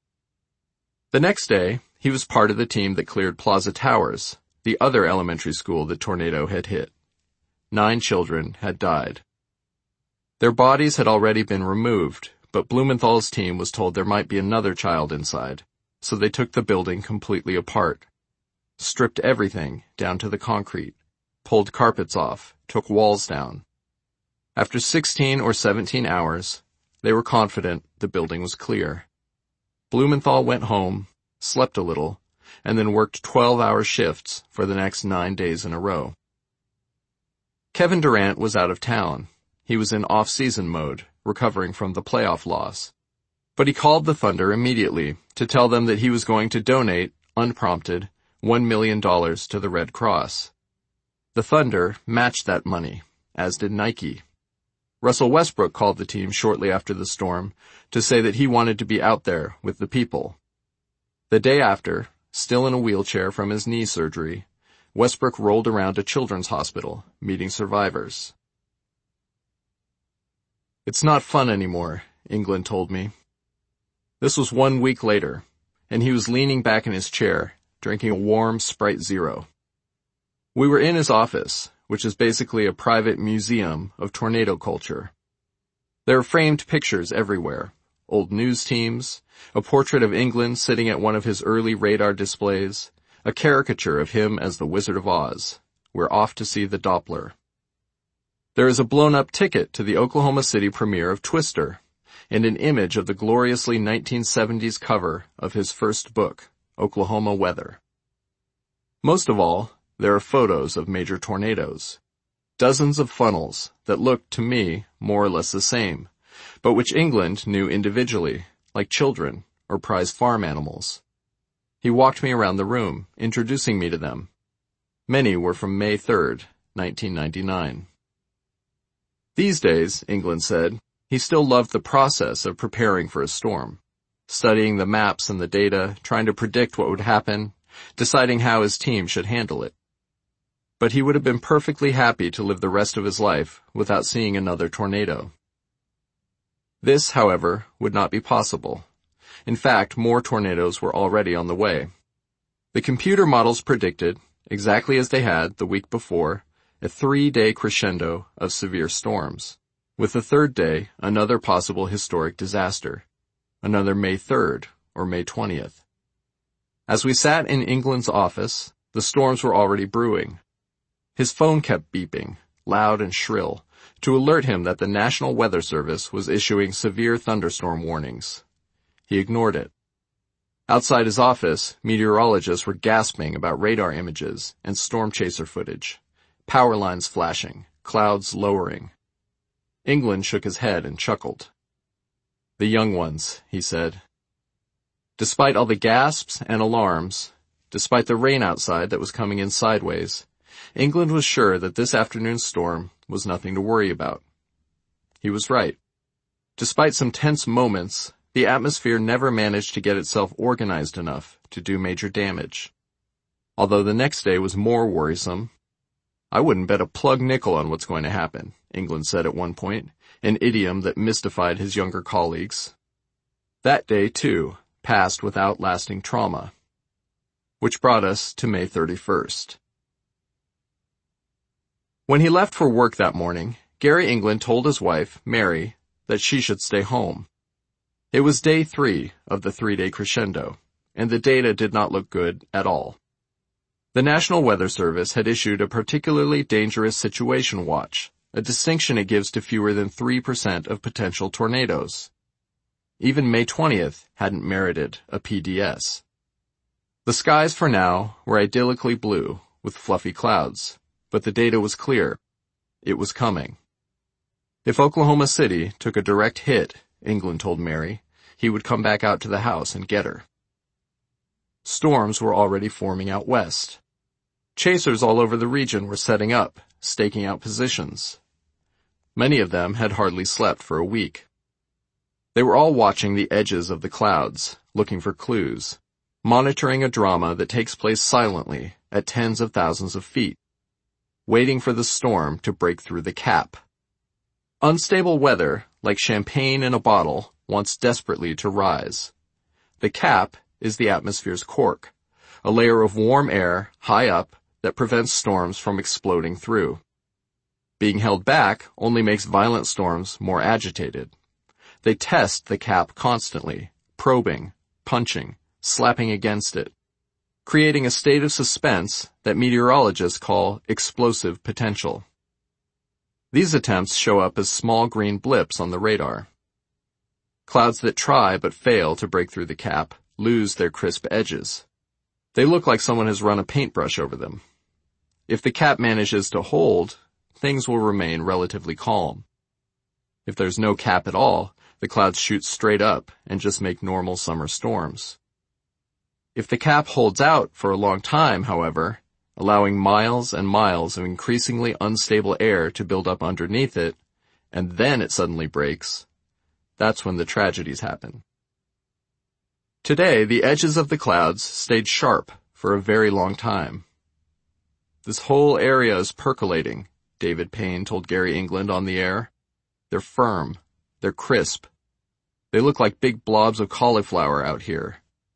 The next day, he was part of the team that cleared Plaza Towers, the other elementary school the tornado had hit. Nine children had died. Their bodies had already been removed, but Blumenthal's team was told there might be another child inside, so they took the building completely apart, stripped everything down to the concrete, pulled carpets off, took walls down. After sixteen or seventeen hours, they were confident the building was clear. Blumenthal went home, slept a little, and then worked twelve-hour shifts for the next nine days in a row. Kevin Durant was out of town. He was in off-season mode, recovering from the playoff loss. But he called the Thunder immediately to tell them that he was going to donate, unprompted, one million dollars to the Red Cross. The Thunder matched that money, as did Nike. Russell Westbrook called the team shortly after the storm to say that he wanted to be out there with the people. The day after, still in a wheelchair from his knee surgery, Westbrook rolled around a children's hospital, meeting survivors. "It's not fun anymore," England told me. This was one week later, and he was leaning back in his chair, drinking a warm Sprite Zero. We were in his office, which is basically a private museum of tornado culture. There are framed pictures everywhere, old news teams, a portrait of England sitting at one of his early radar displays, a caricature of him as the Wizard of Oz. We're off to see the Doppler. There is a blown-up ticket to the Oklahoma City premiere of Twister, and an image of the gloriously nineteen seventies cover of his first book, Oklahoma Weather. Most of all, there are photos of major tornadoes. Dozens of funnels that looked, to me, more or less the same, but which England knew individually, like children or prize farm animals. He walked me around the room, introducing me to them. Many were from May third, nineteen ninety-nine. These days, England said, he still loved the process of preparing for a storm, studying the maps and the data, trying to predict what would happen, deciding how his team should handle it. But he would have been perfectly happy to live the rest of his life without seeing another tornado. This, however, would not be possible. In fact, more tornadoes were already on the way. The computer models predicted, exactly as they had the week before, a three-day crescendo of severe storms, with the third day another possible historic disaster, another May third or May twentieth. As we sat in England's office, the storms were already brewing. His phone kept beeping, loud and shrill, to alert him that the National Weather Service was issuing severe thunderstorm warnings. He ignored it. Outside his office, meteorologists were gasping about radar images and storm chaser footage, power lines flashing, clouds lowering. England shook his head and chuckled. "The young ones," he said. Despite all the gasps and alarms, despite the rain outside that was coming in sideways, England was sure that this afternoon's storm was nothing to worry about. He was right. Despite some tense moments, the atmosphere never managed to get itself organized enough to do major damage. Although the next day was more worrisome. "I wouldn't bet a plug nickel on what's going to happen," England said at one point, an idiom that mystified his younger colleagues. That day, too, passed without lasting trauma. Which brought us to May thirty-first. When he left for work that morning, Gary England told his wife, Mary, that she should stay home. It was day three of the three-day crescendo, and the data did not look good at all. The National Weather Service had issued a particularly dangerous situation watch, a distinction it gives to fewer than three percent of potential tornadoes. Even May twentieth hadn't merited a P D S. The skies for now were idyllically blue, with fluffy clouds, but the data was clear. It was coming. If Oklahoma City took a direct hit, England told Mary, he would come back out to the house and get her. Storms were already forming out west. Chasers all over the region were setting up, staking out positions. Many of them had hardly slept for a week. They were all watching the edges of the clouds, looking for clues, monitoring a drama that takes place silently at tens of thousands of feet, waiting for the storm to break through the cap. Unstable weather, like champagne in a bottle, wants desperately to rise. The cap is the atmosphere's cork, a layer of warm air high up that prevents storms from exploding through. Being held back only makes violent storms more agitated. They test the cap constantly, probing, punching, slapping against it, creating a state of suspense that meteorologists call explosive potential. These attempts show up as small green blips on the radar. Clouds that try but fail to break through the cap lose their crisp edges. They look like someone has run a paintbrush over them. If the cap manages to hold, things will remain relatively calm. If there's no cap at all, the clouds shoot straight up and just make normal summer storms. If the cap holds out for a long time, however, allowing miles and miles of increasingly unstable air to build up underneath it, and then it suddenly breaks, that's when the tragedies happen. Today, the edges of the clouds stayed sharp for a very long time. "This whole area is percolating," David Payne told Gary England on the air. "They're firm. They're crisp. They look like big blobs of cauliflower out here."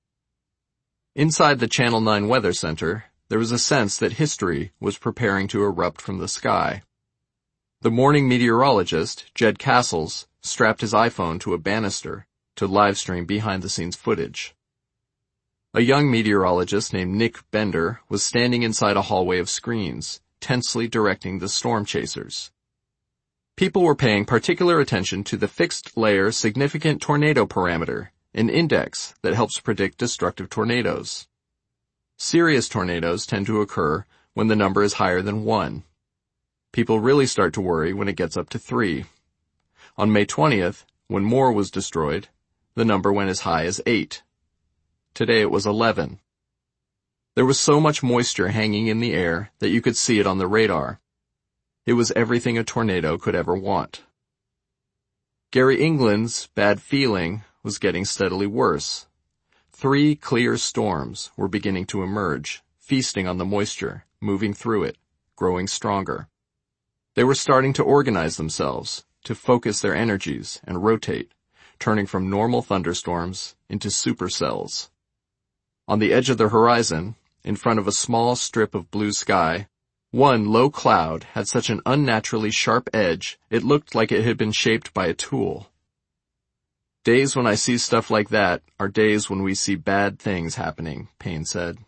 Inside the Channel nine Weather Center, there was a sense that history was preparing to erupt from the sky. The morning meteorologist, Jed Castles, strapped his iPhone to a banister to live-stream behind-the-scenes footage. A young meteorologist named Nick Bender was standing inside a hallway of screens, tensely directing the storm chasers. People were paying particular attention to the fixed-layer significant tornado parameter, an index that helps predict destructive tornadoes. Serious tornadoes tend to occur when the number is higher than one. People really start to worry when it gets up to three. On May twentieth, when Moore was destroyed, the number went as high as eight. Today it was eleven. There was so much moisture hanging in the air that you could see it on the radar. It was everything a tornado could ever want. Gary England's bad feeling was getting steadily worse. Three clear storms were beginning to emerge, feasting on the moisture, moving through it, growing stronger. They were starting to organize themselves, to focus their energies and rotate, turning from normal thunderstorms into supercells. On the edge of the horizon, in front of a small strip of blue sky, one low cloud had such an unnaturally sharp edge it looked like it had been shaped by a tool. "Days when I see stuff like that are days when we see bad things happening," Payne said.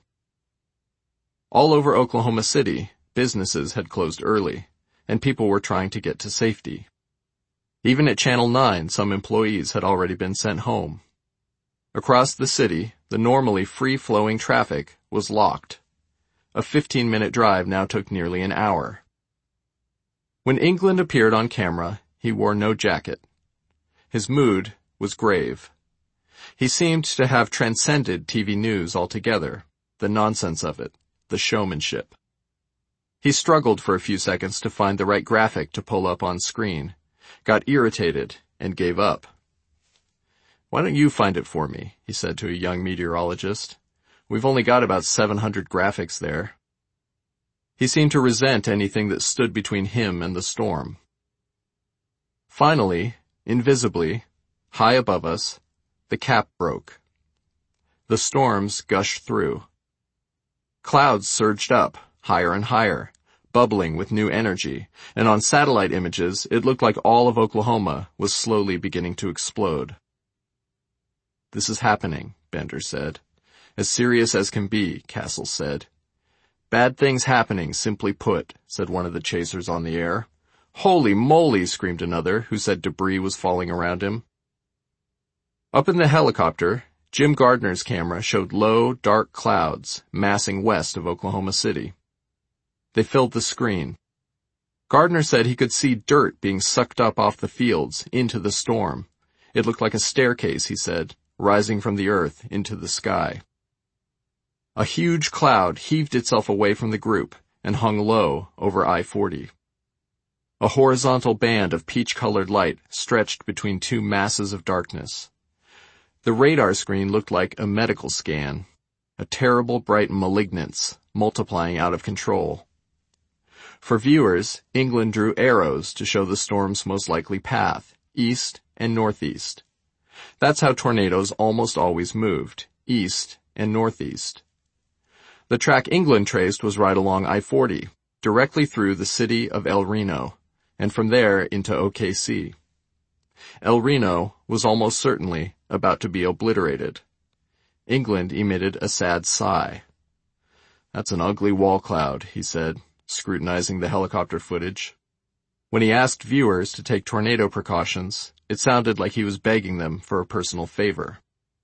All over Oklahoma City, businesses had closed early, and people were trying to get to safety. Even at Channel nine, some employees had already been sent home. Across the city, the normally free-flowing traffic was locked. A fifteen-minute drive now took nearly an hour. When England appeared on camera, he wore no jacket. His mood was grave. He seemed to have transcended T V news altogether, the nonsense of it, the showmanship. He struggled for a few seconds to find the right graphic to pull up on screen, got irritated, and gave up. "Why don't you find it for me?" he said to a young meteorologist. "We've only got about seven hundred graphics there." He seemed to resent anything that stood between him and the storm. Finally, invisibly, high above us, the cap broke. The storms gushed through. Clouds surged up, higher and higher, bubbling with new energy, and on satellite images it looked like all of Oklahoma was slowly beginning to explode. "This is happening," Bender said. "As serious as can be," Castle said. "Bad things happening, simply put," said one of the chasers on the air. "Holy moly," screamed another, who said debris was falling around him. Up in the helicopter, Jim Gardner's camera showed low, dark clouds massing west of Oklahoma City. They filled the screen. Gardner said he could see dirt being sucked up off the fields into the storm. It looked like a staircase, he said, rising from the earth into the sky. A huge cloud heaved itself away from the group and hung low over I forty. A horizontal band of peach-colored light stretched between two masses of darkness. The radar screen looked like a medical scan, a terrible bright malignance multiplying out of control. For viewers, England drew arrows to show the storm's most likely path, east and northeast. That's how tornadoes almost always moved, east and northeast. The track England traced was right along I forty, directly through the city of El Reno, and from there into O K C. El Reno was almost certainly about to be obliterated. England emitted a sad sigh. "That's an ugly wall cloud," he said, scrutinizing the helicopter footage. When he asked viewers to take tornado precautions, it sounded like he was begging them for a personal favor.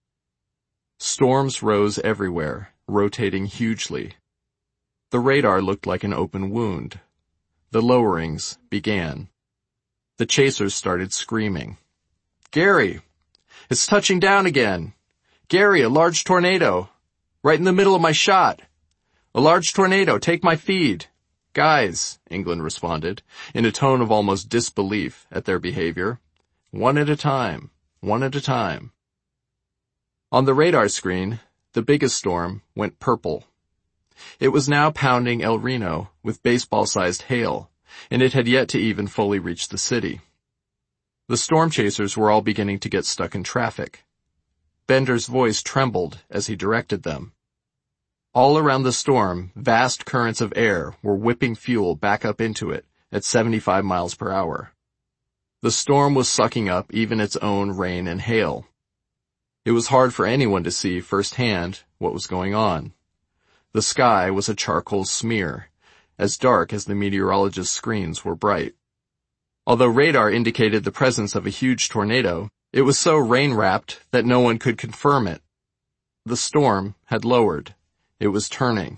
Storms rose everywhere, rotating hugely. The radar looked like an open wound. The lowerings began. The chasers started screaming. "Gary! It's touching down again! Gary, a large tornado! Right in the middle of my shot! A large tornado, take my feed! Guys," England responded, in a tone of almost disbelief at their behavior. "One at a time, one at a time." On the radar screen, the biggest storm went purple. It was now pounding El Reno with baseball-sized hail, and it had yet to even fully reach the city. The storm chasers were all beginning to get stuck in traffic. Bender's voice trembled as he directed them. All around the storm, vast currents of air were whipping fuel back up into it at seventy-five miles per hour. The storm was sucking up even its own rain and hail. It was hard for anyone to see firsthand what was going on. The sky was a charcoal smear, as dark as the meteorologists' screens were bright. Although radar indicated the presence of a huge tornado, it was so rain-wrapped that no one could confirm it. The storm had lowered. It was turning.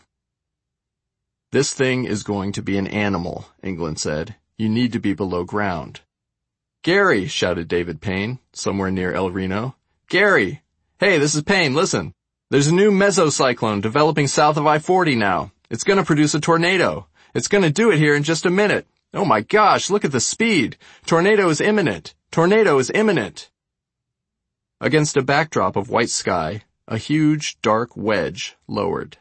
"This thing is going to be an animal," England said. "You need to be below ground." "Gary!" shouted David Payne, somewhere near El Reno. "Gary! Hey, this is Payne, listen. There's a new mesocyclone developing south of I forty now. It's going to produce a tornado. It's going to do it here in just a minute. Oh my gosh, look at the speed. Tornado is imminent. Tornado is imminent." Against a backdrop of white sky, a huge, dark wedge lowered.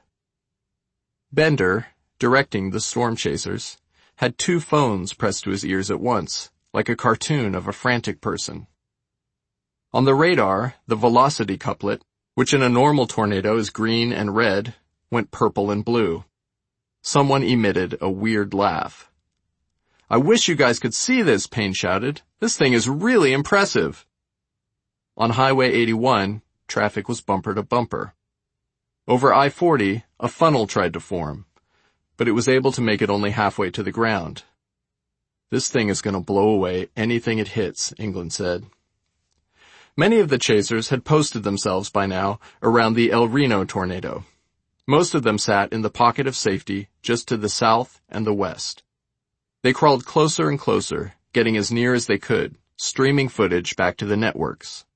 Bender, directing the storm chasers, had two phones pressed to his ears at once, like a cartoon of a frantic person. On the radar, the velocity couplet, which in a normal tornado is green and red, went purple and blue. Someone emitted a weird laugh. "I wish you guys could see this," Payne shouted. "This thing is really impressive." On Highway eighty-one, traffic was bumper to bumper. Over I forty, a funnel tried to form, but it was able to make it only halfway to the ground. "This thing is going to blow away anything it hits," England said. Many of the chasers had posted themselves by now around the El Reno tornado. Most of them sat in the pocket of safety just to the south and the west. They crawled closer and closer, getting as near as they could, streaming footage back to the networks.